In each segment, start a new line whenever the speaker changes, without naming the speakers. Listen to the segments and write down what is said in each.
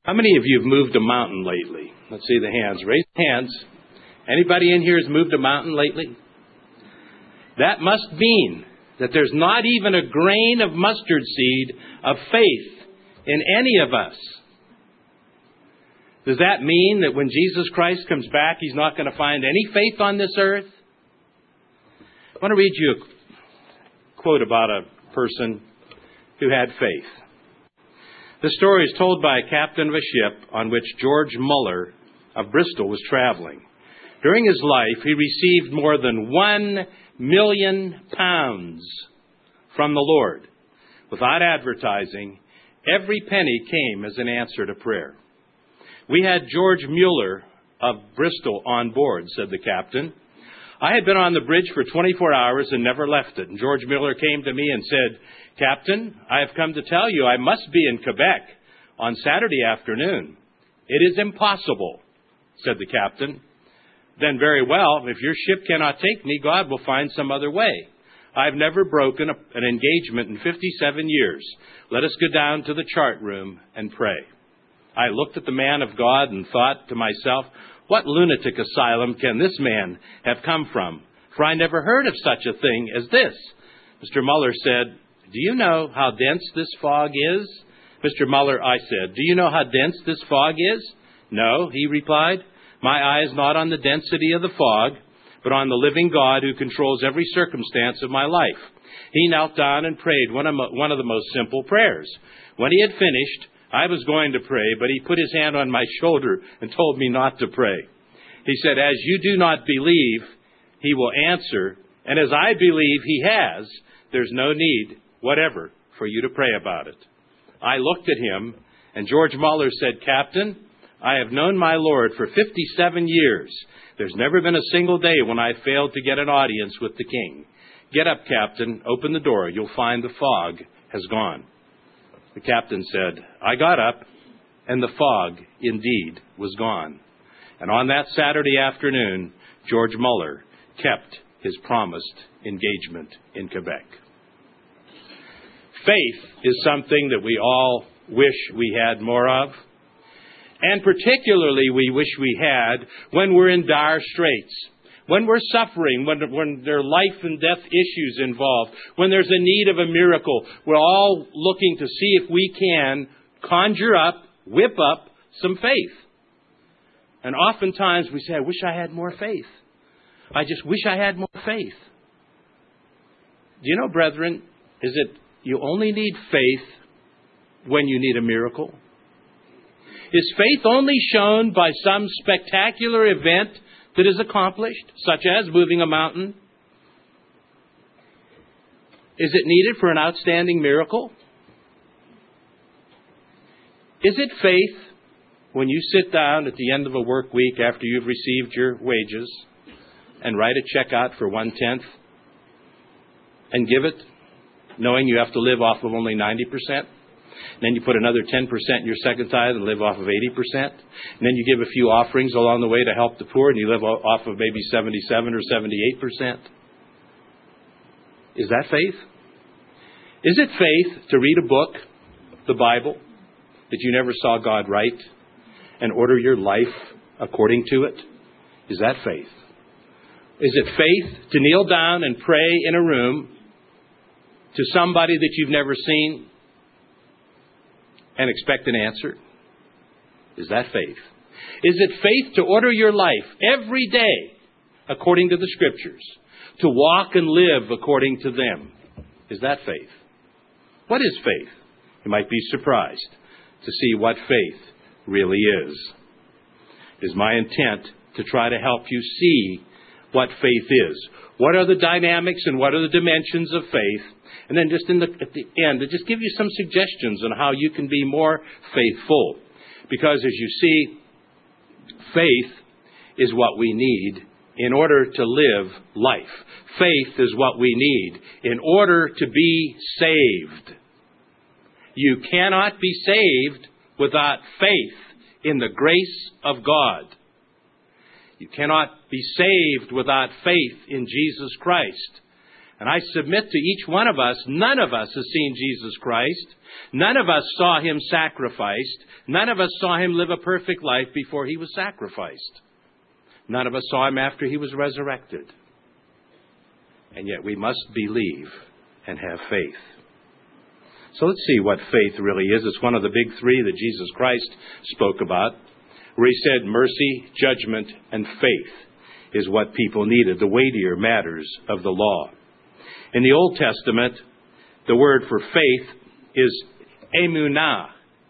How many of you have moved a mountain lately? Let's see the hands. Raise hands. Anybody in here has moved a mountain lately? That must mean that there's not even a grain of mustard seed of faith in any of us. Does that mean that when Jesus Christ comes back, He's not going to find any faith on this earth? I want to read you a quote about a person who had faith. The story is told by a captain of a ship on which George Muller of Bristol was traveling. During his life, he received more than £1 million from the Lord. Without advertising, every penny came as an answer to prayer. We had George Muller of Bristol on board, said the captain. I had been on the bridge for 24 hours and never left it. And George Muller came to me and said, Captain, I have come to tell you I must be in Quebec on Saturday afternoon. It is impossible, said the captain. Then very well, if your ship cannot take me, God will find some other way. I've never broken an engagement in 57 years. Let us go down to the chart room and pray. I looked at the man of God and thought to myself, what lunatic asylum can this man have come from? For I never heard of such a thing as this. Mr. Muller said, do you know how dense this fog is? Mr. Muller, I said, do you know how dense this fog is? No, he replied. My eye is not on the density of the fog, but on the living God who controls every circumstance of my life. He knelt down and prayed one of the most simple prayers. When he had finished, I was going to pray, but he put his hand on my shoulder and told me not to pray. He said, as you do not believe, He will answer, and as I believe He has, there's no need whatever for you to pray about it. I looked at him, and George Muller said, Captain, I have known my Lord for 57 years. There's never been a single day when I failed to get an audience with the King. Get up, Captain, open the door. You'll find the fog has gone. The captain said, I got up, and the fog indeed was gone. And on that Saturday afternoon, George Muller kept his promised engagement in Quebec. Faith is something that we all wish we had more of. And particularly we wish we had when we're in dire straits, when we're suffering, when there are life and death issues involved, when there's a need of a miracle. We're all looking to see if we can conjure up, whip up some faith. And oftentimes we say, I wish I had more faith. I just wish I had more faith. Do you know, brethren, is it you only need faith when you need a miracle? Is faith only shown by some spectacular event that is accomplished, such as moving a mountain? Is it needed for an outstanding miracle? Is it faith when you sit down at the end of a work week after you've received your wages and write a check out for 1/10 and give it, knowing you have to live off of only 90%? Then you put another 10% in your second tithe and live off of 80%. And then you give a few offerings along the way to help the poor and you live off of maybe 77 or 78%. Is that faith? Is it faith to read a book, the Bible, that you never saw God write and order your life according to it? Is that faith? Is it faith to kneel down and pray in a room to somebody that you've never seen and expect an answer? Is that faith? Is it faith to order your life every day according to the Scriptures, to walk and live according to them? Is that faith? What is faith? You might be surprised to see what faith really is. It is my intent to try to help you see what faith is. What are the dynamics and what are the dimensions of faith? And then just at the end, to just give you some suggestions on how you can be more faithful. Because as you see, faith is what we need in order to live life. Faith is what we need in order to be saved. You cannot be saved without faith in the grace of God. You cannot be saved without faith in Jesus Christ. And I submit to each one of us, none of us has seen Jesus Christ. None of us saw him sacrificed. None of us saw him live a perfect life before he was sacrificed. None of us saw him after he was resurrected. And yet we must believe and have faith. So let's see what faith really is. It's one of the big three that Jesus Christ spoke about, where he said mercy, judgment, and faith is what people needed, the weightier matters of the law. In the Old Testament, the word for faith is emunah,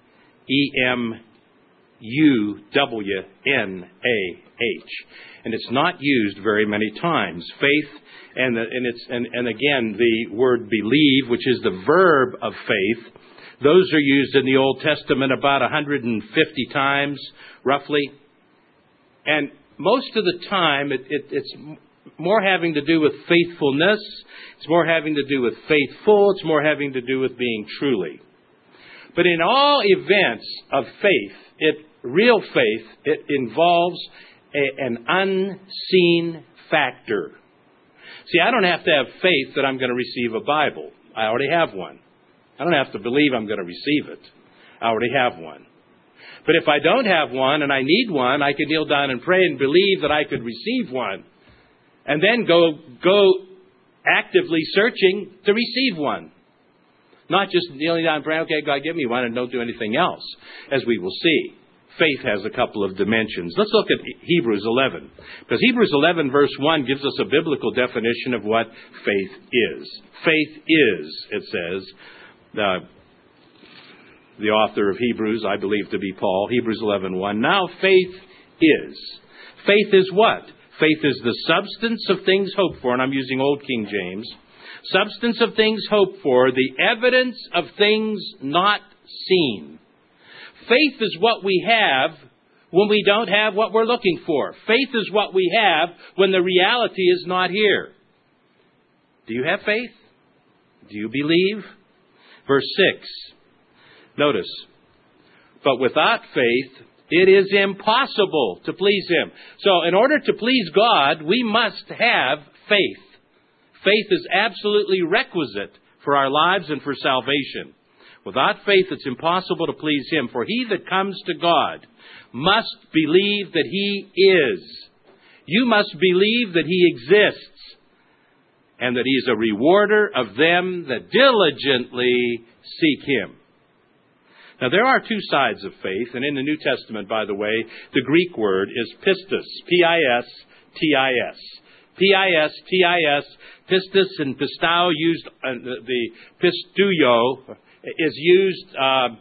E-M-U-W-N-A-H. And it's not used very many times. Faith, and again, the word believe, which is the verb of faith, those are used in the Old Testament about 150 times, roughly. And most of the time, it's more having to do with faithfulness. It's more having to do with faithful. It's more having to do with being truly. But in all events of faith, real faith, it involves an unseen factor. See, I don't have to have faith that I'm going to receive a Bible. I already have one. I don't have to believe I'm going to receive it. I already have one. But if I don't have one and I need one, I can kneel down and pray and believe that I could receive one. And then go actively searching to receive one. Not just kneeling down and praying, okay, God, give me one, and don't do anything else, as we will see. Faith has a couple of dimensions. Let's look at Hebrews 11. Because Hebrews 11 verse 1 gives us a biblical definition of what faith is. Faith is, it says, the author of Hebrews, I believe to be Paul, Hebrews 11:1. Now faith is. Faith is what? Faith is the substance of things hoped for, and I'm using Old King James. Substance of things hoped for, the evidence of things not seen. Faith is what we have when we don't have what we're looking for. Faith is what we have when the reality is not here. Do you have faith? Do you believe? Verse 6. Notice, but without faith, it is impossible to please him. So in order to please God, we must have faith. Faith is absolutely requisite for our lives and for salvation. Without faith, it's impossible to please him. For he that comes to God must believe that he is. You must believe that he exists and that he is a rewarder of them that diligently seek him. Now, there are two sides of faith, and in the New Testament, by the way, the Greek word is pistis, P-I-S-T-I-S. P-I-S-T-I-S, pistis and pistao used, the pistuo is used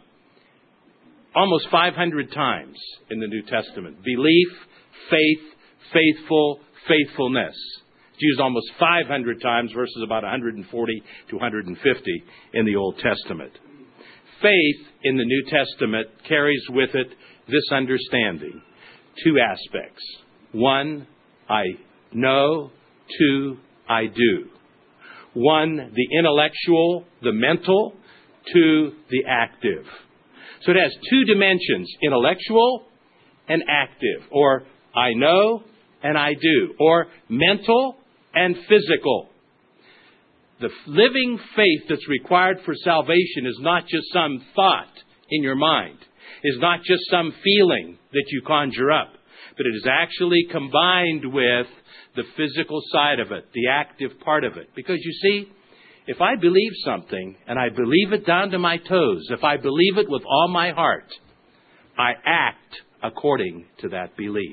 almost 500 times in the New Testament. Belief, faith, faithful, faithfulness. It's used almost 500 times versus about 140 to 150 in the Old Testament. Faith in the New Testament carries with it this understanding. Two aspects. One, I know. Two, I do. One, the intellectual, the mental. Two, the active. So it has two dimensions, intellectual and active, or I know and I do, or mental and physical. The living faith that's required for salvation is not just some thought in your mind, is not just some feeling that you conjure up, but it is actually combined with the physical side of it, the active part of it. Because you see, if I believe something, and I believe it down to my toes, if I believe it with all my heart, I act according to that belief.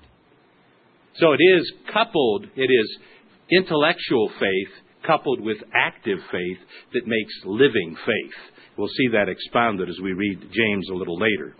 So it is intellectual faith coupled with active faith that makes living faith. We'll see that expounded as we read James a little later.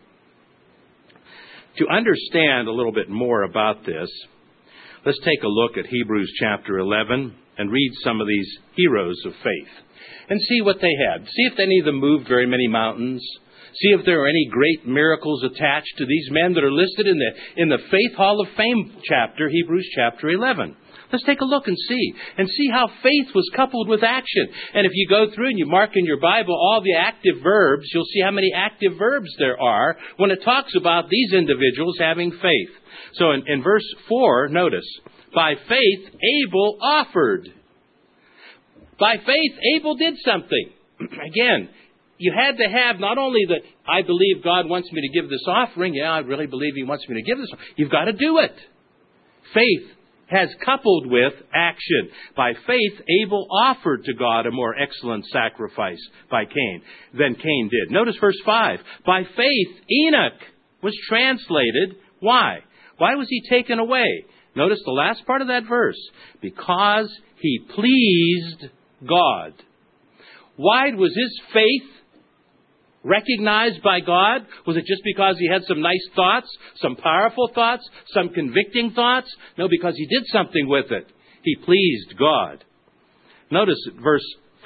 To understand a little bit more about this, let's take a look at Hebrews chapter 11 and read some of these heroes of faith and see what they had. See if any of them moved very many mountains. See if there are any great miracles attached to these men that are listed in the Faith Hall of Fame chapter, Hebrews chapter 11. Let's take a look and see how faith was coupled with action. And if you go through and you mark in your Bible all the active verbs, you'll see how many active verbs there are when it talks about these individuals having faith. So in verse 4, notice, by faith Abel offered. By faith, Abel did something. Again, you had to have not only the, I believe God wants me to give this offering. Yeah, I really believe He wants me to give this. You've got to do it. Faith has coupled with action. By faith, Abel offered to God a more excellent sacrifice than Cain did. Notice verse 5. By faith, Enoch was translated. Why? Why was he taken away? Notice the last part of that verse. Because he pleased God. Why was his faith recognized by God? Was it just because he had some nice thoughts, some powerful thoughts, some convicting thoughts? No, because he did something with it. He pleased God. Notice verse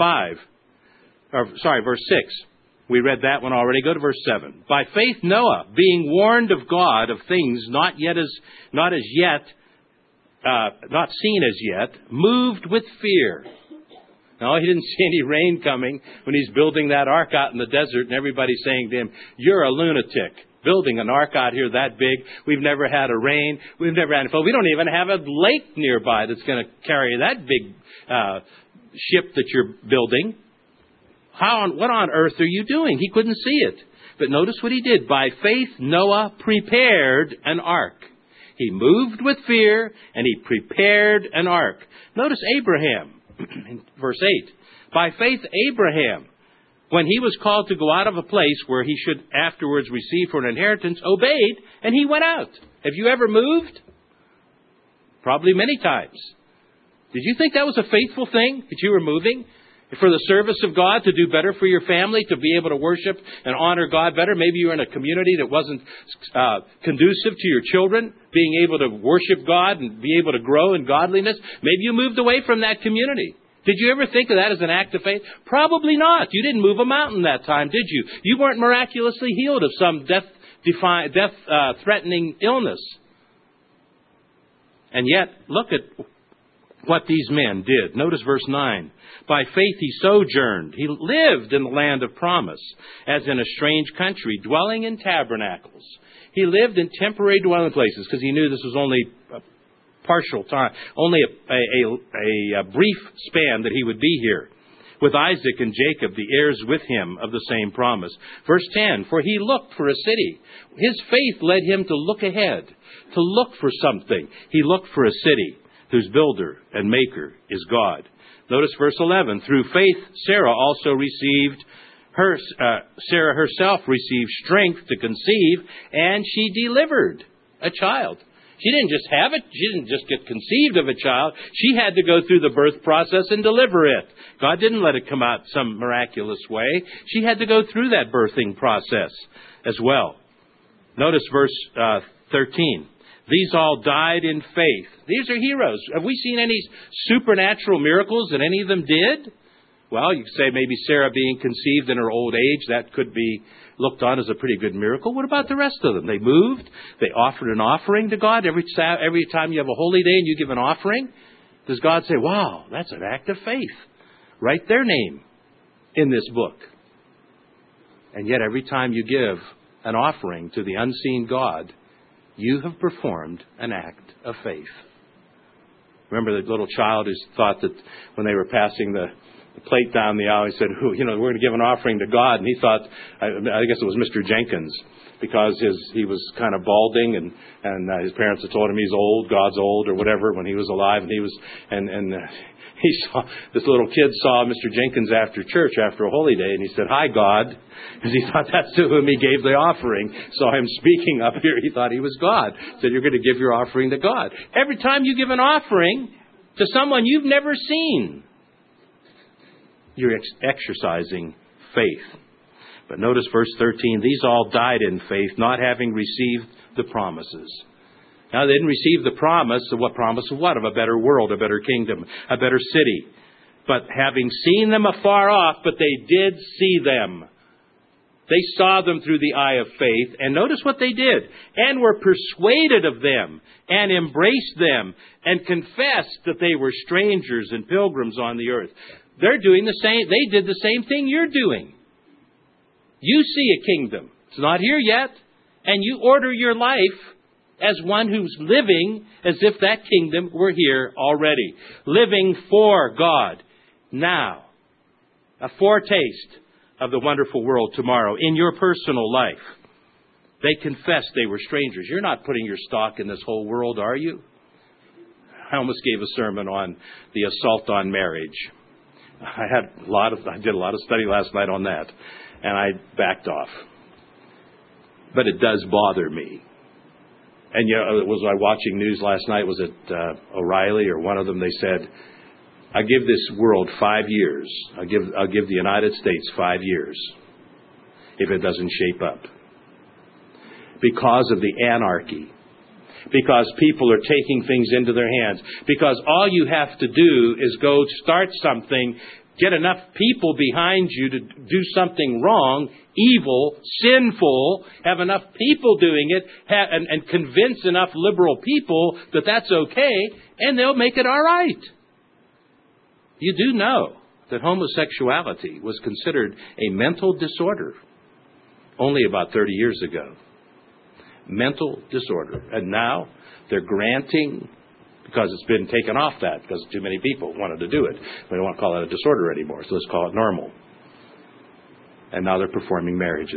6. We read that one already. Go to verse 7. By faith Noah, being warned of God of things not seen as yet, moved with fear. No, he didn't see any rain coming when he's building that ark out in the desert, and everybody's saying to him, "You're a lunatic. Building an ark out here that big. We've never had a rain. We've never had a flood. We don't even have a lake nearby that's going to carry that big ship that you're building. What on earth are you doing?" He couldn't see it. But notice what he did. By faith, Noah prepared an ark. He moved with fear, and he prepared an ark. Notice Abraham. In verse 8, by faith Abraham, when he was called to go out of a place where he should afterwards receive for an inheritance, obeyed, and he went out. Have you ever moved? Probably many times. Did you think that was a faithful thing, that you were moving for the service of God, to do better for your family, to be able to worship and honor God better? Maybe you were in a community that wasn't conducive to your children being able to worship God and be able to grow in godliness. Maybe you moved away from that community. Did you ever think of that as an act of faith? Probably not. You didn't move a mountain that time, did you? You weren't miraculously healed of some death-threatening illness. And yet, look at what these men did. Notice verse 9. By faith he sojourned. He lived in the land of promise, as in a strange country, dwelling in tabernacles. He lived in temporary dwelling places because he knew this was only a partial time, only a brief span that he would be here. With Isaac and Jacob, the heirs with him of the same promise. Verse 10, for he looked for a city. His faith led him to look ahead, to look for something. He looked for a city whose builder and maker is God. Notice verse 11. Through faith, Sarah herself received strength to conceive, and she delivered a child. She didn't just have it. She didn't just get conceived of a child. She had to go through the birth process and deliver it. God didn't let it come out some miraculous way. She had to go through that birthing process as well. Notice verse 13. These all died in faith. These are heroes. Have we seen any supernatural miracles that any of them did? Well, you could say maybe Sarah being conceived in her old age, that could be looked on as a pretty good miracle. What about the rest of them? They moved. They offered an offering to God. Every time you have a holy day and you give an offering, does God say, wow, that's an act of faith? Write their name in this book. And yet every time you give an offering to the unseen God, you have performed an act of faith. Remember the little child who thought that when they were passing the plate down the aisle, he said, we're going to give an offering to God. And he thought, I guess it was Mr. Jenkins, because he was kind of balding, and his parents had told him he's old, God's old, or whatever, when he was alive. And this little kid saw Mr. Jenkins after church, after a holy day, and he said, "Hi, God," because he thought that's to whom he gave the offering. Saw him speaking up here, he thought he was God. Said, "You're going to give your offering to God." Every time you give an offering to someone you've never seen, you're exercising faith. But notice verse 13, these all died in faith, not having received the promises. Now, they didn't receive the promise of what? Promise of what? Of a better world, a better kingdom, a better city. But having seen them afar off, but they did see them. They saw them through the eye of faith. And notice what they did. And were persuaded of them, and embraced them, and confessed that they were strangers and pilgrims on the earth. They're doing the same. They did the same thing you're doing. You see a kingdom. It's not here yet. And you order your life as one who's living as if that kingdom were here already. Living for God. now. A foretaste of the wonderful world tomorrow in your personal life. They confessed they were strangers. You're not putting your stock in this whole world, are you? I almost gave a sermon on the assault on marriage. I did a lot of study last night on that, and I backed off. But it does bother me. And was I watching news last night? Was it O'Reilly or one of them? They said, I give this world 5 years. I'll give the United States 5 years if it doesn't shape up. Because of the anarchy. Because people are taking things into their hands. Because all you have to do is go start something, get enough people behind you to do something wrong, evil, sinful, have enough people doing it, and convince enough liberal people that that's okay, and they'll make it all right. You do know that homosexuality was considered a mental disorder only about 30 years ago. Mental disorder. And now they're granting, because it's been taken off that, because too many people wanted to do it. We don't want to call it a disorder anymore, so let's call it normal. And now they're performing marriages.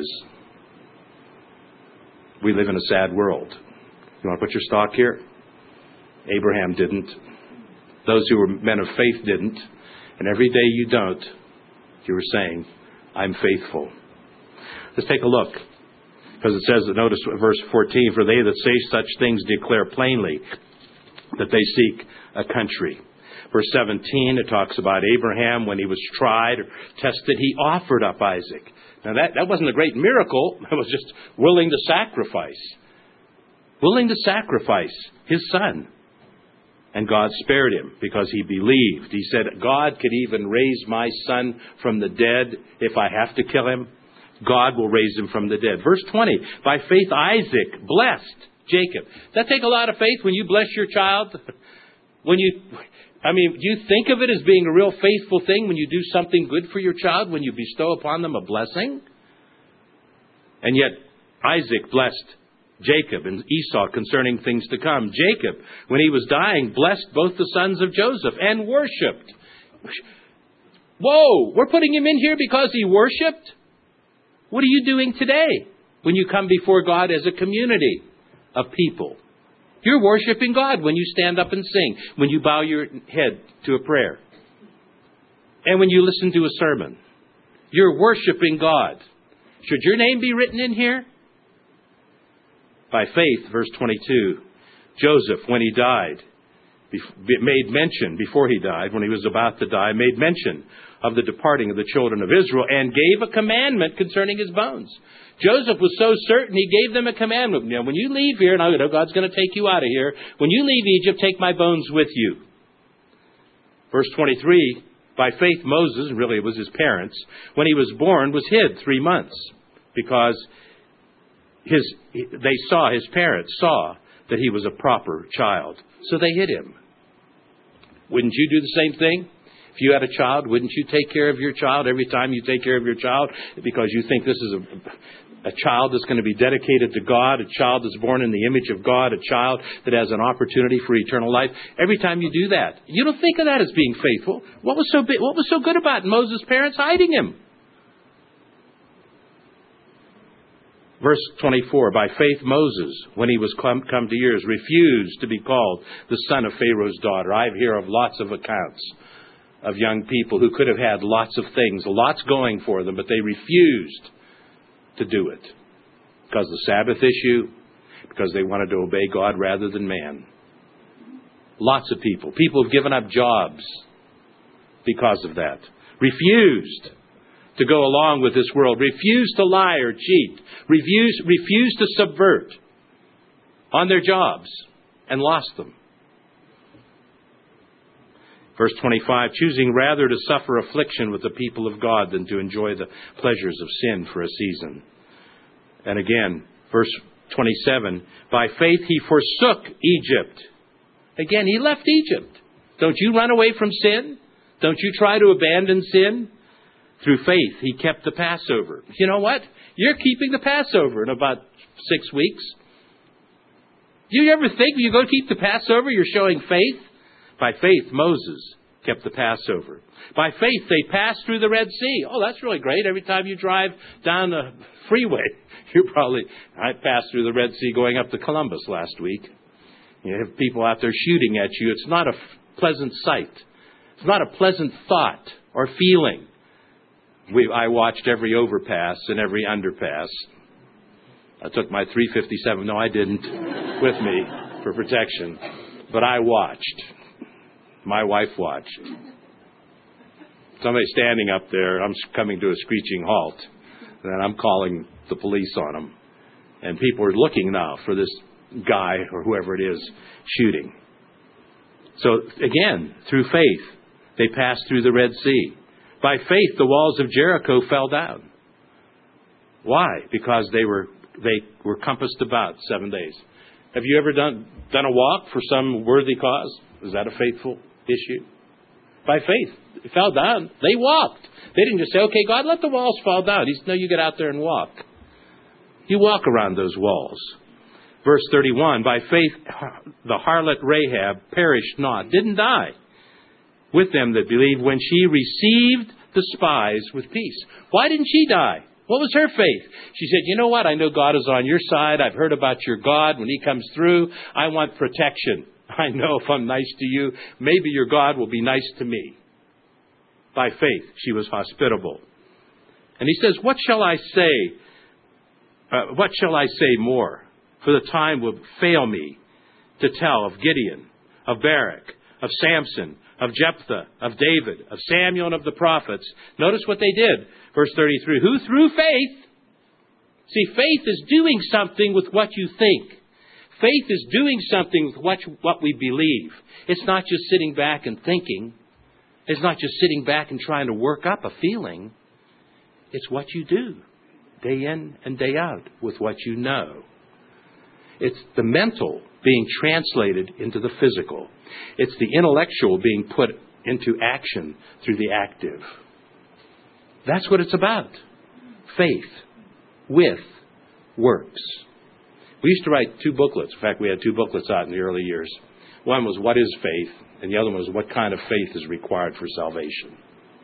We live in a sad world. You want to put your stock here? Abraham didn't. Those who were men of faith didn't. And every day you don't, you were saying, I'm faithful. Let's take a look. Because it says, notice verse 14, for they that say such things declare plainly that they seek a country. Verse 17, it talks about Abraham when he was tried or tested, he offered up Isaac. Now that wasn't a great miracle. It was just willing to sacrifice. Willing to sacrifice his son. And God spared him because he believed. He said, God could even raise my son from the dead if I have to kill him. God will raise him from the dead. Verse 20, by faith Isaac blessed Jacob. Does that take a lot of faith when you bless your child? Do you think of it as being a real faithful thing when you do something good for your child, when you bestow upon them a blessing? And yet Isaac blessed Jacob and Esau concerning things to come. Jacob, when he was dying, blessed both the sons of Joseph and worshipped. Whoa, we're putting him in here because he worshipped? What are you doing today when you come before God as a community of people? You're worshiping God when you stand up and sing, when you bow your head to a prayer, and when you listen to a sermon. You're worshiping God. Should your name be written in here? By faith, verse 22, Joseph, when he died, made mention, before he died, when he was about to die, made mention of the departing of the children of Israel and gave a commandment concerning his bones. Joseph was so certain he gave them a commandment. Now, when you leave here, and I know God's going to take you out of here, when you leave Egypt, take my bones with you. Verse 23, by faith Moses, really it was his parents, when he was born, was hid 3 months because his parents saw that he was a proper child. So they hid him. Wouldn't you do the same thing? If you had a child, wouldn't you take care of your child every time you take care of your child? Because you think this is a child that's going to be dedicated to God, a child that's born in the image of God, a child that has an opportunity for eternal life. Every time you do that, you don't think of that as being faithful. What was so good about Moses' parents hiding him? Verse 24, by faith Moses, when he was come to years, refused to be called the son of Pharaoh's daughter. I hear of lots of accounts of young people who could have had lots of things, lots going for them, but they refused to do it. Because of the Sabbath issue, because they wanted to obey God rather than man. Lots of people. People have given up jobs because of that. Refused to go along with this world. Refused to lie or cheat. Refused to subvert on their jobs and lost them. Verse 25, choosing rather to suffer affliction with the people of God than to enjoy the pleasures of sin for a season. And again, verse 27, by faith he forsook Egypt. Again, he left Egypt. Don't you run away from sin? Don't you try to abandon sin? Through faith, he kept the Passover. You know what? You're keeping the Passover in about 6 weeks. Do you ever think when you go keep the Passover, you're showing faith? By faith, Moses kept the Passover. By faith, they passed through the Red Sea. Oh, that's really great. Every time you drive down the freeway, I passed through the Red Sea going up to Columbus last week. You have people out there shooting at you. It's not a pleasant sight. It's not a pleasant thought or feeling. I watched every overpass and every underpass. I took my .357. No, I didn't, with me for protection. But I watched. My wife watched. Somebody standing up there, I'm coming to a screeching halt. And then I'm calling the police on them. And people are looking now for this guy or whoever it is shooting. So again, through faith, they passed through the Red Sea. By faith, the walls of Jericho fell down. Why? Because they were compassed about 7 days. Have you ever done a walk for some worthy cause? Is that a faithful issue? By faith, it fell down. They walked. They didn't just say, okay, God, let the walls fall down. He said, no, you get out there and walk. You walk around those walls. Verse 31, by faith, the harlot Rahab perished not, didn't die with them that believed when she received the spies with peace. Why didn't she die? What was her faith? She said, you know what? I know God is on your side. I've heard about your God. When He comes through, I want protection. I know if I'm nice to you, maybe your God will be nice to me. By faith, she was hospitable. And he says, what shall I say? What shall I say more? For the time will fail me to tell of Gideon, of Barak, of Samson, of Jephthah, of David, of Samuel, and of the prophets. Notice what they did. Verse 33, who through faith, see, faith is doing something with what you think. Faith is doing something with what we believe. It's not just sitting back and thinking. It's not just sitting back and trying to work up a feeling. It's what you do, day in and day out, with what you know. It's the mental being translated into the physical. It's the intellectual being put into action through the active. That's what it's about. Faith with works. We used to write 2 booklets. In fact, we had 2 booklets out in the early years. One was, what is faith? And the other one was, what kind of faith is required for salvation?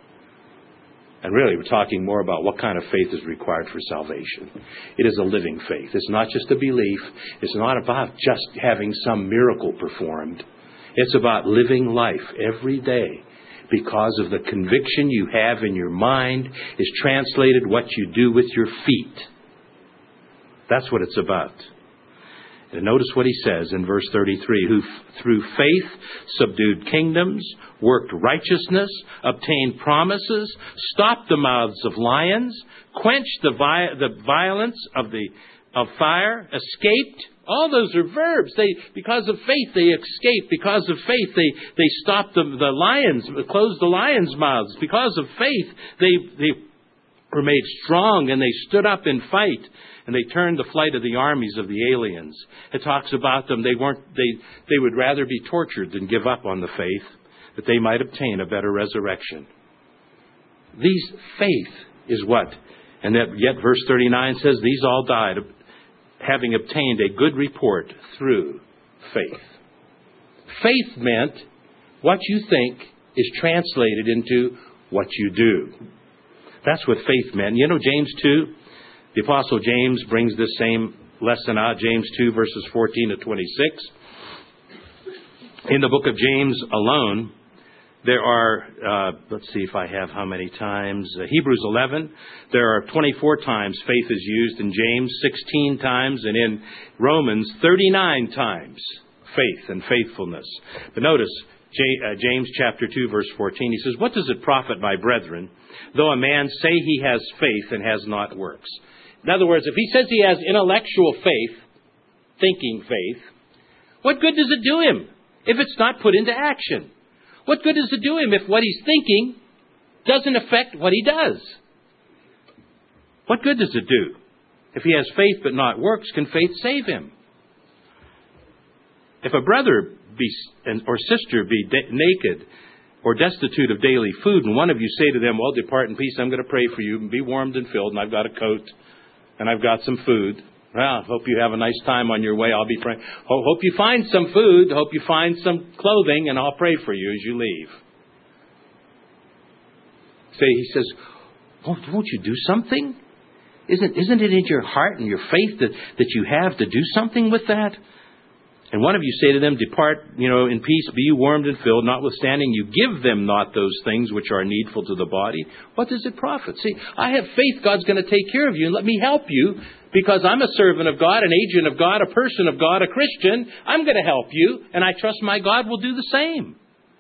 And really, we're talking more about what kind of faith is required for salvation. It is a living faith. It's not just a belief. It's not about just having some miracle performed. It's about living life every day because of the conviction you have in your mind is translated what you do with your feet. That's what it's about. And notice what he says in verse 33, who through faith subdued kingdoms, worked righteousness, obtained promises, stopped the mouths of lions, quenched the violence of fire, escaped. All those are verbs. Because of faith, they escaped. Because of faith, they stopped the lions, closed the lions' mouths. Because of faith, they were made strong and they stood up in fight. And they turned the flight of the armies of the aliens. It talks about them. They would rather be tortured than give up on the faith, that they might obtain a better resurrection. These faith is what? And yet verse 39 says, these all died, having obtained a good report through faith. Faith meant what you think is translated into what you do. That's what faith meant. You know James 2? The Apostle James brings this same lesson out, James 2, verses 14 to 26. In the book of James alone, there are, let's see if I have how many times. Hebrews 11, there are 24 times faith is used. In James, 16 times. And in Romans, 39 times faith and faithfulness. But notice, James chapter 2, verse 14, he says, what does it profit, my brethren, though a man say he has faith and has not works? In other words, if he says he has intellectual faith, thinking faith, what good does it do him if it's not put into action? What good does it do him if what he's thinking doesn't affect what he does? What good does it do? If he has faith but not works, can faith save him? If a brother or sister be naked or destitute of daily food, and one of you say to them, well, depart in peace, I'm going to pray for you, and be warmed and filled, and I've got a coat, and I've got some food. Well, hope you have a nice time on your way. I'll be praying. Hope you find some food. Hope you find some clothing, and I'll pray for you as you leave. He says, won't you do something? Isn't it in your heart and your faith that you have to do something with that? And one of you say to them, depart, in peace, be you warmed and filled, notwithstanding you give them not those things which are needful to the body. What does it profit? See, I have faith God's going to take care of you, and let me help you, because I'm a servant of God, an agent of God, a person of God, a Christian. I'm going to help you, and I trust my God will do the same.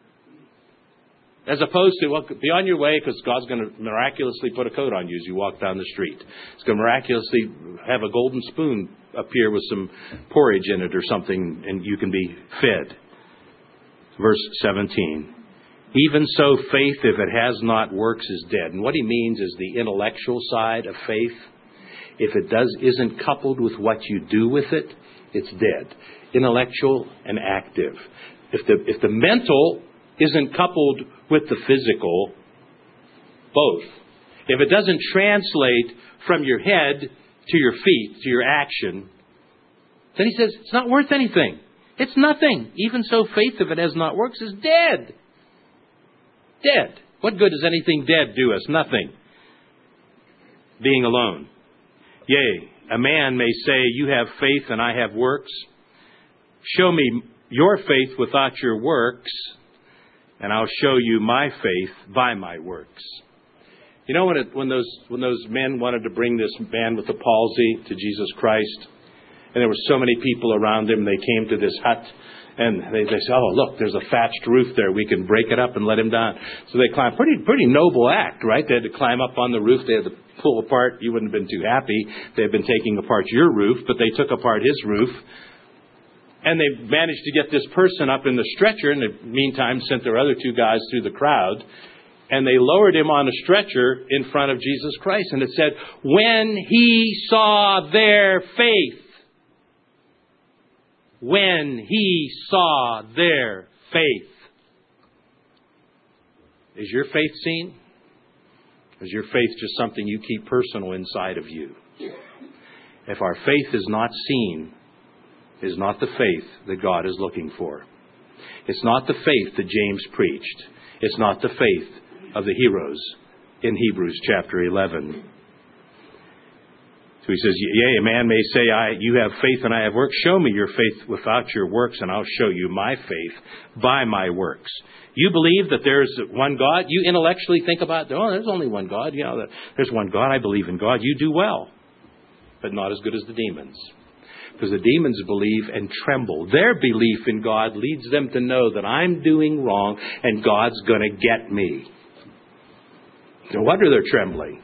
As opposed to, be on your way, because God's going to miraculously put a coat on you as you walk down the street. He's going to miraculously have a golden spoon appear with some porridge in it or something, and you can be fed. Verse 17. Even so, faith, if it has not works, is dead. And what he means is the intellectual side of faith. If it isn't coupled with what you do with it, it's dead. Intellectual and active. If the mental isn't coupled with the physical, both. If it doesn't translate from your head to your feet, to your action, then he says it's not worth anything. It's nothing. Even so, faith, if it has not works, is dead. Dead. What good does anything dead do us? Nothing. Being alone. Yea, a man may say, you have faith and I have works. Show me your faith without your works, and I'll show you my faith by my works. You know, when those men wanted to bring this man with the palsy to Jesus Christ, and there were so many people around him, they came to this hut, and they said, oh, look, there's a thatched roof there. We can break it up and let him down. So they climbed. Pretty noble act, right? They had to climb up on the roof. They had to pull apart. You wouldn't have been too happy. They had been taking apart your roof, but they took apart his roof. And they managed to get this person up in the stretcher. In the meantime, sent their other two guys through the crowd. And they lowered him on a stretcher in front of Jesus Christ. And it said, when he saw their faith. When he saw their faith. Is your faith seen? Is your faith just something you keep personal inside of you? If our faith is not seen, is not the faith that God is looking for. It's not the faith that James preached. It's not the faith of the heroes in Hebrews chapter 11. So he says, yea, a man may say, you have faith and I have works. Show me your faith without your works, and I'll show you my faith by my works. You believe that there's one God. You intellectually think about, there's only one God. There's one God. I believe in God. You do well, but not as good as the demons. Because the demons believe and tremble. Their belief in God leads them to know that I'm doing wrong and God's going to get me. No wonder they're trembling.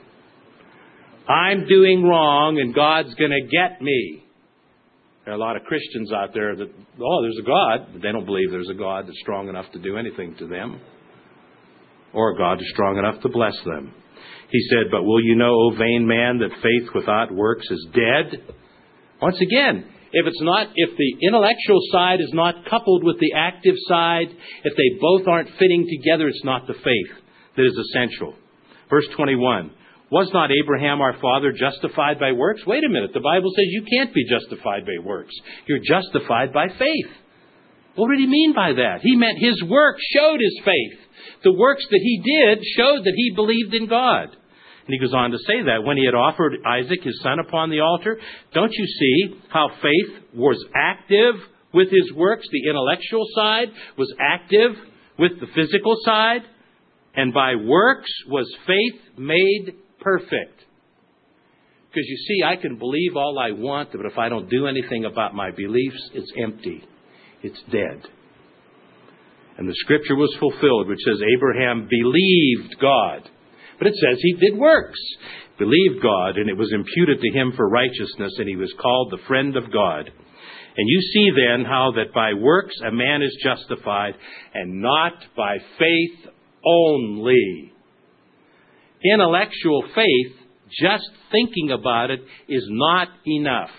I'm doing wrong and God's going to get me. There are a lot of Christians out there that, there's a God, but they don't believe there's a God that's strong enough to do anything to them. Or a God that's strong enough to bless them. He said, but will you know, O vain man, that faith without works is dead? Once again, if the intellectual side is not coupled with the active side, if they both aren't fitting together, it's not the faith that is essential. Verse 21, was not Abraham our father justified by works? Wait a minute, the Bible says you can't be justified by works. You're justified by faith. What did he mean by that? He meant his works showed his faith. The works that he did showed that he believed in God. And he goes on to say that when he had offered Isaac, his son, upon the altar, don't you see how faith was active with his works? The intellectual side was active with the physical side. And by works was faith made perfect. Because you see, I can believe all I want, but if I don't do anything about my beliefs, it's empty. It's dead. And the scripture was fulfilled, which says Abraham believed God. But it says he did works, believed God, and it was imputed to him for righteousness, and he was called the friend of God. And you see then how that by works a man is justified, and not by faith only. Intellectual faith, just thinking about it, is not enough.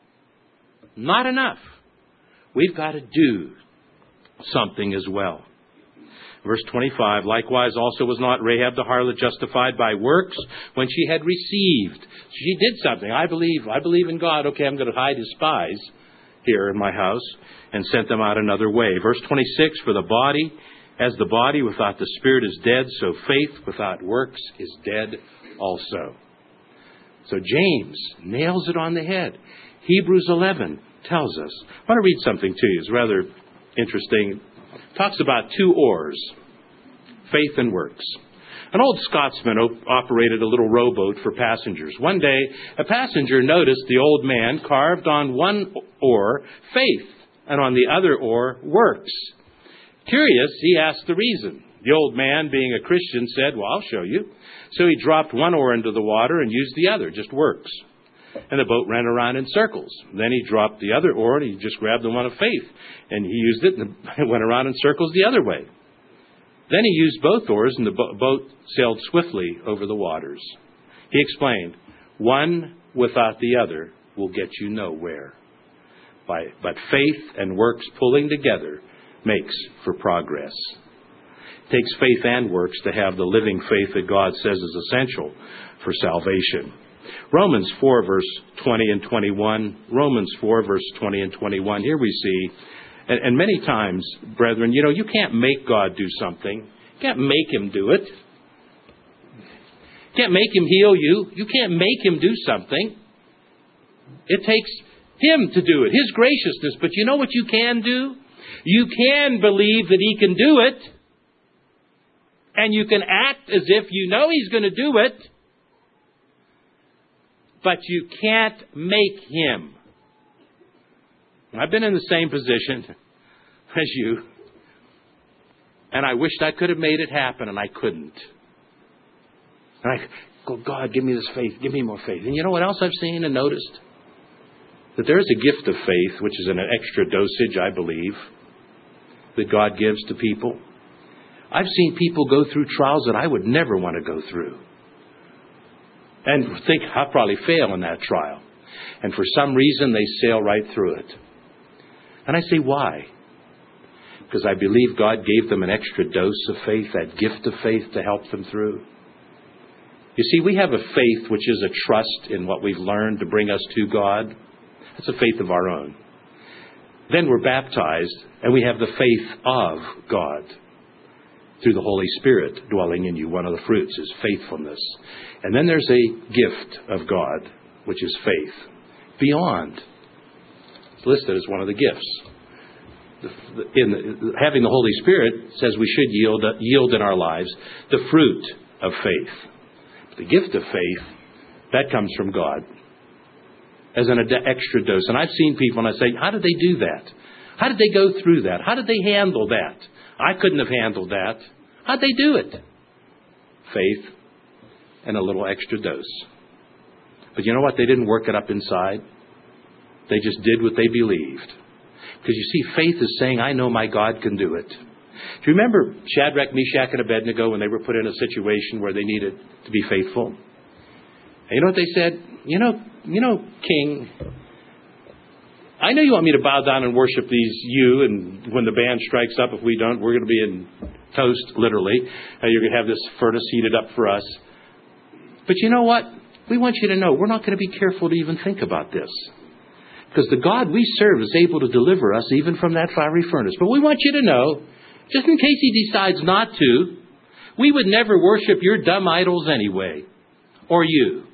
Not enough. We've got to do something as well. Verse 25, likewise also was not Rahab the harlot justified by works when she had received. She did something. I believe in God. Okay, I'm going to hide his spies here in my house, and sent them out another way. Verse 26, for the body As the body without the spirit is dead, so faith without works is dead also. So James nails it on the head. Hebrews 11 tells us. I want to read something to you. It's rather interesting. It talks about two oars, faith and works. An old Scotsman operated a little rowboat for passengers. One day, a passenger noticed the old man carved on one oar faith and on the other oar works. Curious, he asked the reason. The old man, being a Christian, said, "Well, I'll show you." So he dropped one oar into the water and used the other, just works. And the boat ran around in circles. Then he dropped the other oar and he just grabbed the one of faith. And he used it and it went around in circles the other way. Then he used both oars and the boat sailed swiftly over the waters. He explained, one without the other will get you nowhere. But faith and works pulling together makes for progress. It takes faith and works to have the living faith that God says is essential for salvation. Romans 4, verse 20 and 21. Romans 4, verse 20 and 21. Here we see, and many times, brethren, you can't make God do something. You can't make Him do it. You can't make Him heal you. You can't make Him do something. It takes Him to do it, His graciousness. But you know what you can do? You can believe that He can do it. And you can act as if you know He's going to do it. But you can't make Him. I've been in the same position as you. And I wished I could have made it happen, and I couldn't. And I go, God, give me this faith. Give me more faith. And you know what else I've seen and noticed? That there is a gift of faith, which is an extra dosage, I believe, that God gives to people. I've seen people go through trials that I would never want to go through. And think, I'll probably fail in that trial. And for some reason, they sail right through it. And I say, why? Because I believe God gave them an extra dose of faith, that gift of faith to help them through. You see, we have a faith which is a trust in what we've learned to bring us to God. That's a faith of our own. Then we're baptized, and we have the faith of God through the Holy Spirit dwelling in you. One of the fruits is faithfulness. And then there's a gift of God, which is faith. Beyond. It's listed as one of the gifts. Having the Holy Spirit says we should yield in our lives the fruit of faith. The gift of faith, that comes from God as an extra dose. And I've seen people and I say, how did they do that? How did they go through that? How did they handle that? I couldn't have handled that. How'd they do it? Faith and a little extra dose. But you know what? They didn't work it up inside. They just did what they believed. Because you see, faith is saying, I know my God can do it. Do you remember Shadrach, Meshach, and Abednego when they were put in a situation where they needed to be faithful? And you know what they said? You know, King, I know you want me to bow down and worship you, and when the band strikes up, if we don't, we're going to be in toast, literally. You're going to have this furnace heated up for us. But you know what? We want you to know we're not going to be careful to even think about this. Because the God we serve is able to deliver us even from that fiery furnace. But we want you to know, just in case He decides not to, we would never worship your dumb idols anyway. Or you.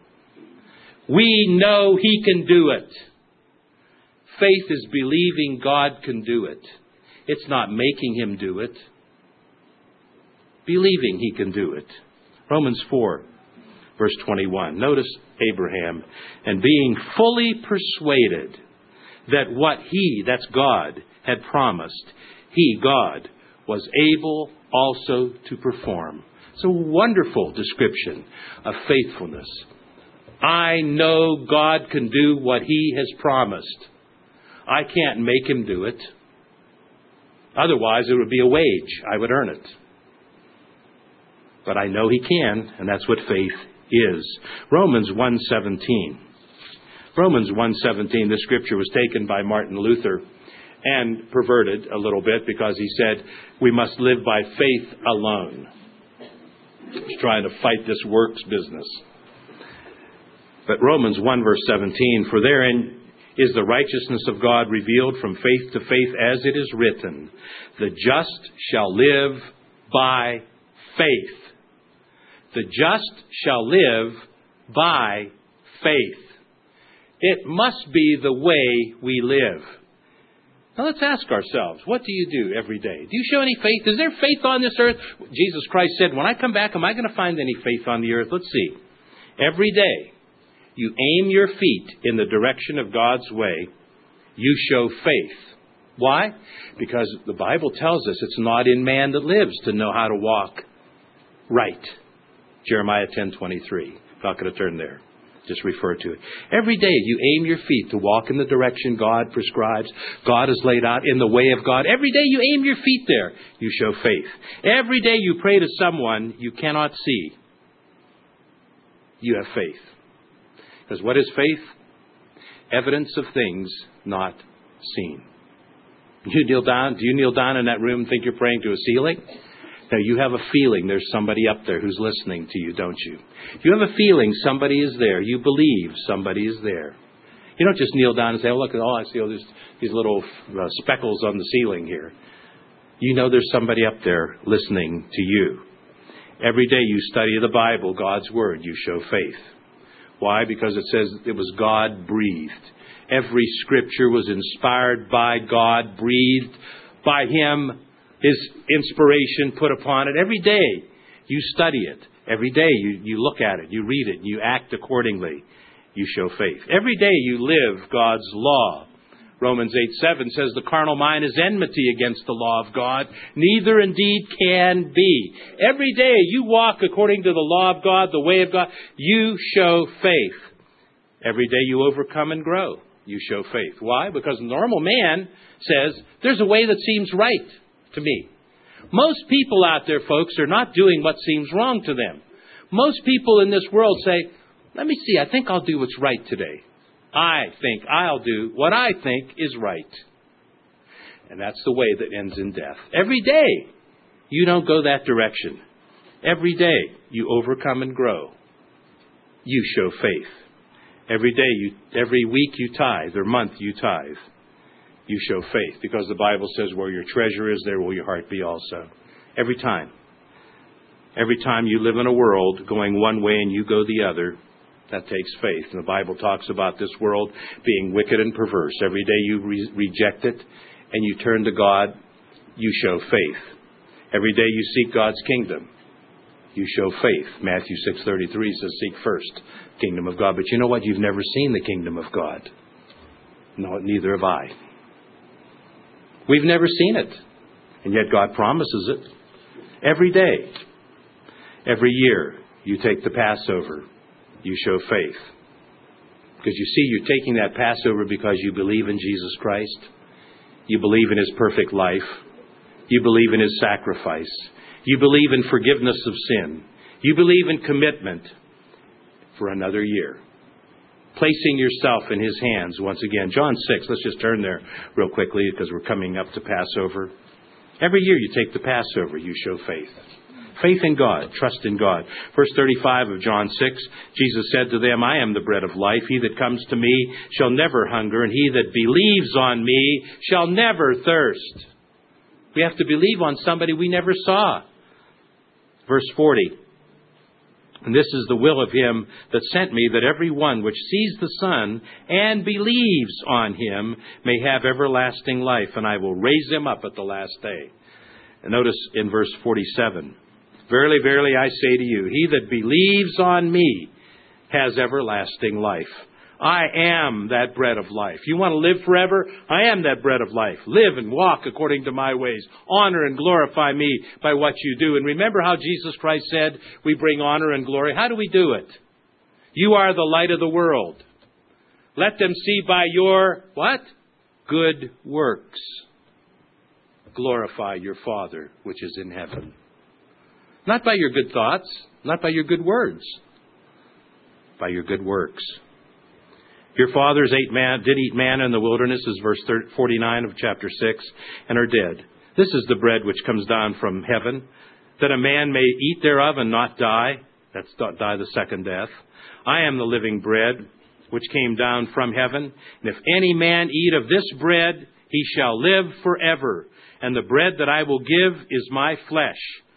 We know He can do it. Faith is believing God can do it. It's not making Him do it. Believing He can do it. Romans 4, verse 21. Notice Abraham. And being fully persuaded that what He, that's God, had promised, He, God, was able also to perform. It's a wonderful description of faithfulness. I know God can do what He has promised. I can't make Him do it. Otherwise, it would be a wage. I would earn it. But I know He can, and that's what faith is. Romans 1:17. Romans 1:17, this scripture was taken by Martin Luther and perverted a little bit because he said, we must live by faith alone. He's trying to fight this works business. But Romans 1 verse 17, for therein is the righteousness of God revealed from faith to faith, as it is written, the just shall live by faith. The just shall live by faith. It must be the way we live. Now let's ask ourselves, what do you do every day? Do you show any faith? Is there faith on this earth? Jesus Christ said, when I come back, am I going to find any faith on the earth? Let's see. Every day, you aim your feet in the direction of God's way, you show faith. Why? Because the Bible tells us it's not in man that lives to know how to walk right. Jeremiah 10:23. Not going to turn there. Just refer to it. Every day you aim your feet to walk in the direction God prescribes. God has laid out in the way of God. Every day you aim your feet there. You show faith. Every day you pray to someone you cannot see. You have faith. Because what is faith? Evidence of things not seen. Do you kneel down in that room and think you're praying to a ceiling? No, you have a feeling there's somebody up there who's listening to you, don't you? You have a feeling somebody is there. You believe somebody is there. You don't just kneel down and say, oh, look, all I see are these little speckles on the ceiling here. You know there's somebody up there listening to you. Every day you study the Bible, God's Word, you show faith. Why? Because it says it was God-breathed. Every Scripture was inspired by God, breathed by Him, His inspiration put upon it. Every day you study it. Every day you look at it, you read it, you act accordingly. You show faith. Every day you live God's law. Romans 8:7 says the carnal mind is enmity against the law of God. Neither indeed can be. Every day you walk according to the law of God, the way of God. You show faith. Every day you overcome and grow. You show faith. Why? Because the normal man says, there's a way that seems right to me. Most people out there, folks, are not doing what seems wrong to them. Most people in this world say, let me see, I think I'll do what's right today. I think I'll do what I think is right. And that's the way that ends in death. Every day, you don't go that direction. Every day, you overcome and grow. You show faith. Every week you tithe, or month you tithe. You show faith, because the Bible says where your treasure is, there will your heart be also. Every time. Every time you live in a world going one way and you go the other, that takes faith. And the Bible talks about this world being wicked and perverse. Every day you reject it and you turn to God, you show faith. Every day you seek God's kingdom, you show faith. Matthew 6:33 says, seek first the kingdom of God. But you know what? You've never seen the kingdom of God. No, neither have I. We've never seen it. And yet God promises it. Every day, every year, you take the Passover. You show faith. Because you see, you're taking that Passover because you believe in Jesus Christ. You believe in His perfect life. You believe in His sacrifice. You believe in forgiveness of sin. You believe in commitment for another year. Placing yourself in His hands once again. John 6, let's just turn there real quickly because we're coming up to Passover. Every year you take the Passover, you show faith. Faith in God, trust in God. Verse 35 of John 6, Jesus said to them, I am the bread of life. He that comes to me shall never hunger, and he that believes on me shall never thirst. We have to believe on somebody we never saw. Verse 40, and this is the will of Him that sent me, that every one which sees the Son and believes on Him may have everlasting life, and I will raise him up at the last day. And notice in verse 47, verily, verily, I say to you, he that believes on me has everlasting life. I am that bread of life. You want to live forever? I am that bread of life. Live and walk according to my ways. Honor and glorify me by what you do. And remember how Jesus Christ said we bring honor and glory. How do we do it? You are the light of the world. Let them see by your, what? Good works. Glorify your Father which is in heaven. Not by your good thoughts, not by your good words, by your good works. Your fathers did eat manna in the wilderness, is verse 49 of chapter 6, and are dead. This is the bread which comes down from heaven, that a man may eat thereof and not die. That's not die the second death. I am the living bread which came down from heaven. And if any man eat of this bread, he shall live forever. And the bread that I will give is my flesh,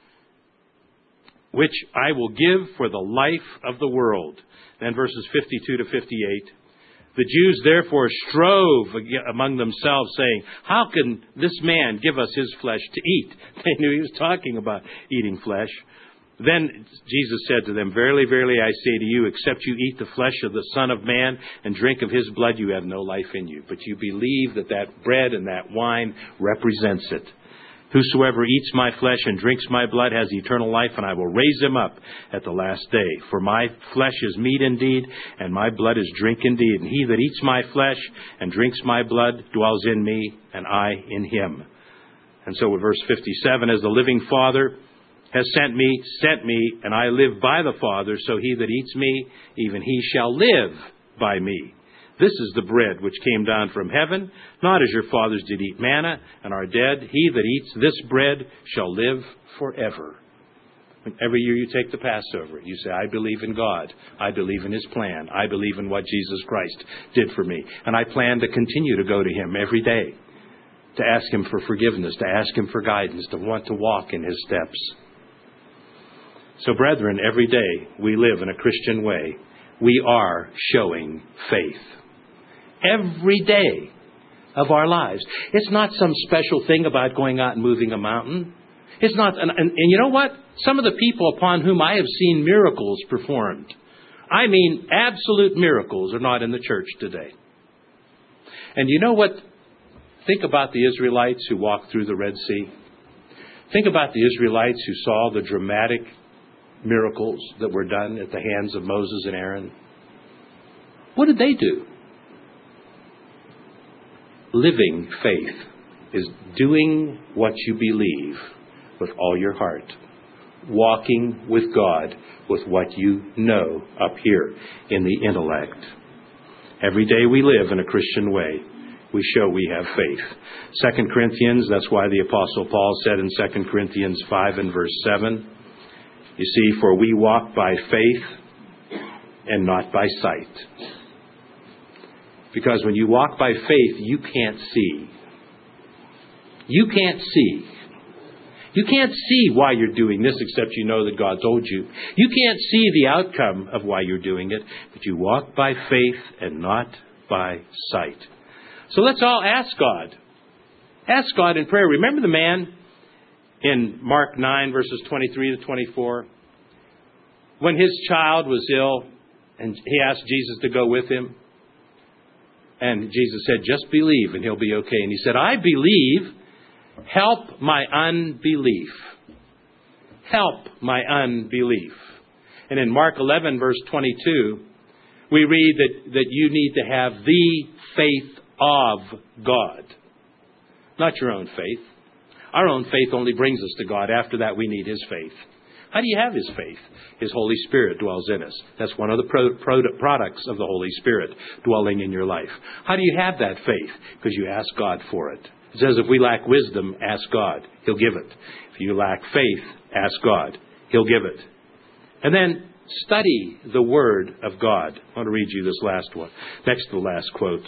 which I will give for the life of the world. Then verses 52 to 58. The Jews therefore strove among themselves, saying, how can this man give us his flesh to eat? They knew he was talking about eating flesh. Then Jesus said to them, verily, verily, I say to you, except you eat the flesh of the Son of Man and drink of his blood, you have no life in you. But you believe that that bread and that wine represents it. Whosoever eats my flesh and drinks my blood has eternal life, and I will raise him up at the last day. For my flesh is meat indeed, and my blood is drink indeed. And he that eats my flesh and drinks my blood dwells in me, and I in him. And so with verse 57, as the living Father has sent me, and I live by the Father, so he that eats me, even he shall live by me. This is the bread which came down from heaven, not as your fathers did eat manna and are dead. He that eats this bread shall live forever. And every year you take the Passover, you say, I believe in God. I believe in his plan. I believe in what Jesus Christ did for me. And I plan to continue to go to him every day, to ask him for forgiveness, to ask him for guidance, to want to walk in his steps. So, brethren, every day we live in a Christian way. We are showing faith. Every day of our lives. It's not some special thing about going out and moving a mountain. It's not, and you know what? Some of the people upon whom I have seen miracles performed, I mean absolute miracles, are not in the church today. And you know what? Think about the Israelites who walked through the Red Sea. Think about the Israelites who saw the dramatic miracles that were done at the hands of Moses and Aaron. What did they do? Living faith is doing what you believe with all your heart. Walking with God with what you know up here in the intellect. Every day we live in a Christian way. We show we have faith. 2 Corinthians, that's why the Apostle Paul said in 2 Corinthians 5 and verse 7, you see, for we walk by faith and not by sight. Because when you walk by faith, you can't see. You can't see. You can't see why you're doing this except you know that God told you. You can't see the outcome of why you're doing it, but you walk by faith and not by sight. So let's all ask God. Ask God in prayer. Remember the man in Mark 9 verses 23 to 24? When his child was ill and he asked Jesus to go with him. And Jesus said, just believe and he'll be okay. And he said, I believe, help my unbelief. Help my unbelief. And in Mark 11 verse 22, we read that you need to have the faith of God. Not your own faith. Our own faith only brings us to God. After that, we need his faith. How do you have his faith? His Holy Spirit dwells in us. That's one of the products of the Holy Spirit dwelling in your life. How do you have that faith? Because you ask God for it. It says if we lack wisdom, ask God. He'll give it. If you lack faith, ask God. He'll give it. And then study the Word of God. I want to read you this last one. Next to the last quote.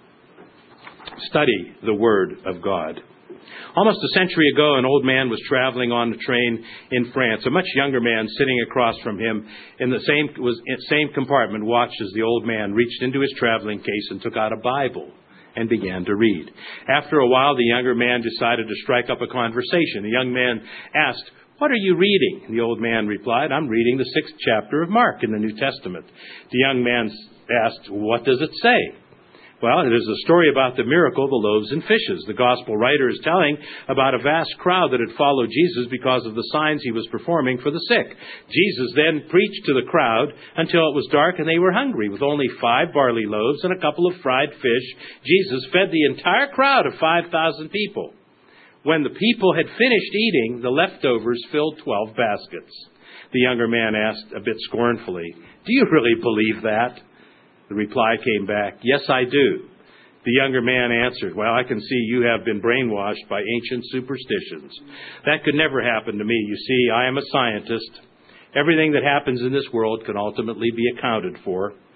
Study the Word of God. Almost a century ago, an old man was traveling on a train in France. A much younger man sitting across from him in the same compartment watched as the old man reached into his traveling case and took out a Bible and began to read. After a while, the younger man decided to strike up a conversation. The young man asked, "What are you reading?" And the old man replied, "I'm reading the 6th chapter of Mark in the New Testament." The young man asked, "What does it say?" Well, it is a story about the miracle of the loaves and fishes. The gospel writer is telling about a vast crowd that had followed Jesus because of the signs he was performing for the sick. Jesus then preached to the crowd until it was dark and they were hungry. With only 5 barley loaves and a couple of fried fish, Jesus fed the entire crowd of 5,000 people. When the people had finished eating, the leftovers filled 12 baskets. The younger man asked a bit scornfully, "Do you really believe that?" The reply came back, "Yes, I do." The younger man answered, "Well, I can see you have been brainwashed by ancient superstitions. That could never happen to me. You see, I am a scientist. Everything that happens in this world can ultimately be accounted for.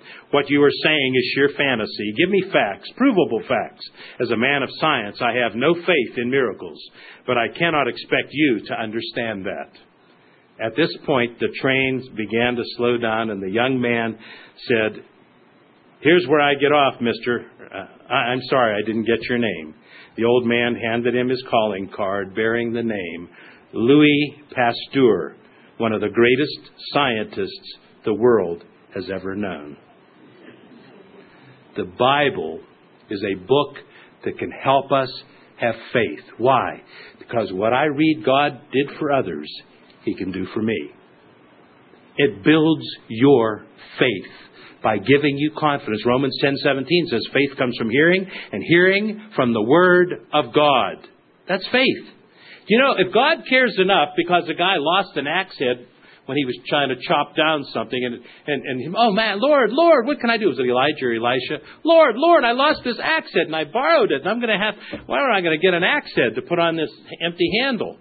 What you are saying is sheer fantasy. Give me facts, provable facts. As a man of science, I have no faith in miracles, but I cannot expect you to understand that. At this point, the train began to slow down, and the young man said, "Here's where I get off, mister. I'm sorry, I didn't get your name." The old man handed him his calling card bearing the name Louis Pasteur, one of the greatest scientists the world has ever known. The Bible is a book that can help us have faith. Why? Because what I read God did for others, He can do for me. It builds your faith by giving you confidence. Romans 10:17 says faith comes from hearing, and hearing from the Word of God. That's faith. You know, if God cares enough because a guy lost an axe head when he was trying to chop down something, and oh man, Lord, what can I do? Was it Elijah or Elisha? Lord, I lost this axe head and I borrowed it, and I'm going to why am I going to get an axe head to put on this empty handle?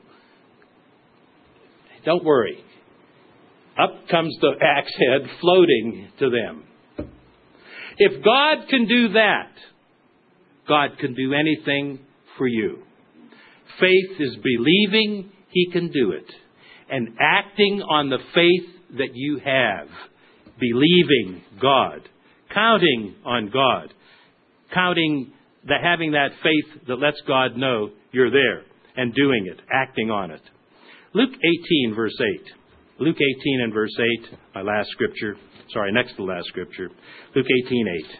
Don't worry. Up comes the axe head floating to them. If God can do that, God can do anything for you. Faith is believing He can do it and acting on the faith that you have. Believing God. Counting on God. Having that faith that lets God know you're there and doing it, acting on it. Luke 18, verse 8. Luke 18 and verse 8, my last scripture. Sorry, next to the last scripture. Luke 18:8.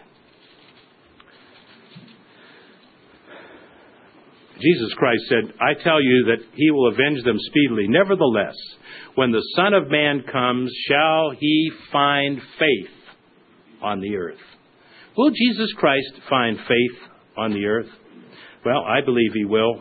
Jesus Christ said, "I tell you that He will avenge them speedily. Nevertheless, when the Son of Man comes, shall He find faith on the earth?" Will Jesus Christ find faith on the earth? Well, I believe He will.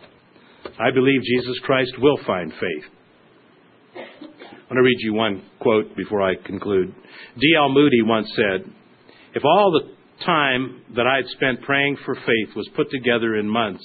I believe Jesus Christ will find faith. I want to read you one quote before I conclude. D.L. Moody once said, "If all the time that I'd spent praying for faith was put together in months,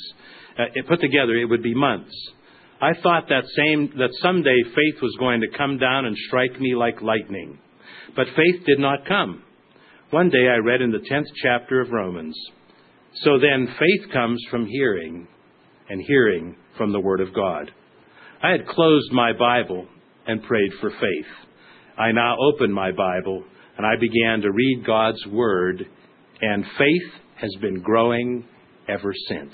it would be months. I thought that someday faith was going to come down and strike me like lightning. But faith did not come. One day I read in the 10th chapter of Romans, so then faith comes from hearing, and hearing from the Word of God. I had closed my Bible and prayed for faith. I now opened my Bible and I began to read God's Word, and faith has been growing ever since."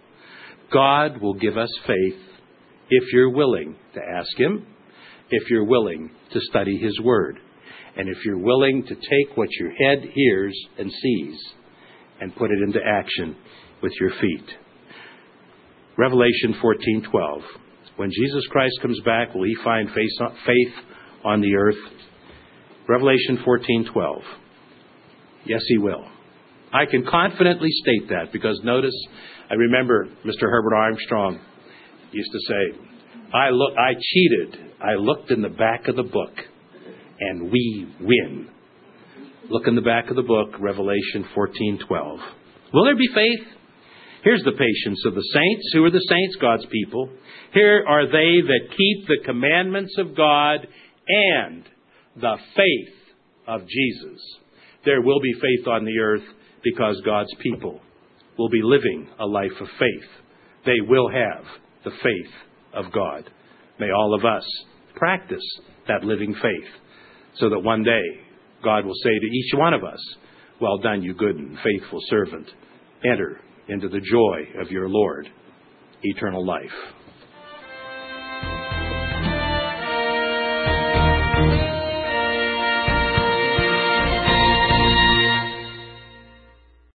God will give us faith if you're willing to ask Him, if you're willing to study His Word, and if you're willing to take what your head hears and sees and put it into action with your feet. Revelation 14:12. When Jesus Christ comes back, will He find faith on the earth? Revelation 14:12. Yes, He will. I can confidently state that because notice, I remember Mr. Herbert Armstrong used to say, I cheated. I looked in the back of the book and we win. Look in the back of the book, Revelation 14:12. Will there be faith? Here's the patience of the saints. Who are the saints? God's people. Here are they that keep the commandments of God and the faith of Jesus. There will be faith on the earth because God's people will be living a life of faith. They will have the faith of God. May all of us practice that living faith so that one day God will say to each one of us, "Well done, you good and faithful servant. Enter into the joy of your Lord, eternal life."